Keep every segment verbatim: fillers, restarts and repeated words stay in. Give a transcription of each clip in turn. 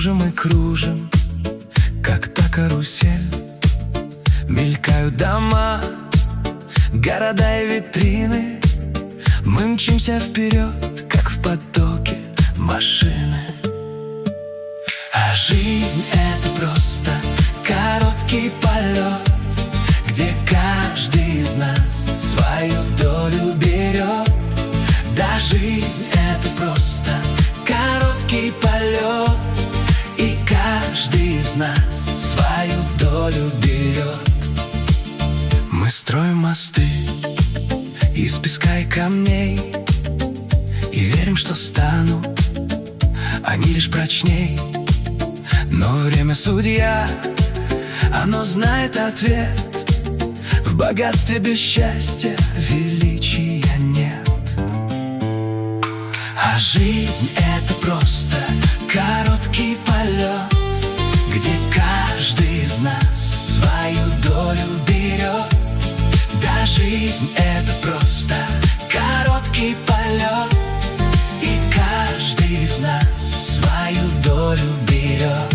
кружим и кружим, как та карусель. Мелькают дома, города и витрины. Мы мчимся вперед, как в потоке машины. А жизнь — это просто короткий полет, где каждый из нас свою долю берет. Да, жизнь — это просто короткий полет, и каждый из нас свою долю берет. Мы строим мосты из песка и камней, и верим, что станут они лишь прочней. Но время судья, оно знает ответ. В богатстве без счастья величия нет. А жизнь — это просто короткий полет, где каждый из нас свою долю берет. Да, жизнь — это просто короткий полет, и каждый из нас свою долю берет.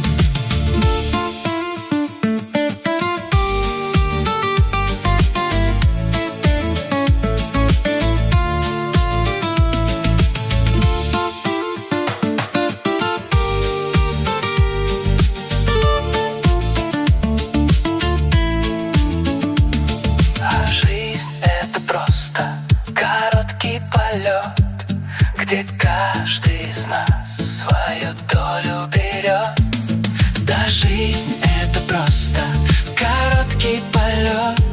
Где каждый из нас свою долю берет. Да, жизнь — это просто короткий полет,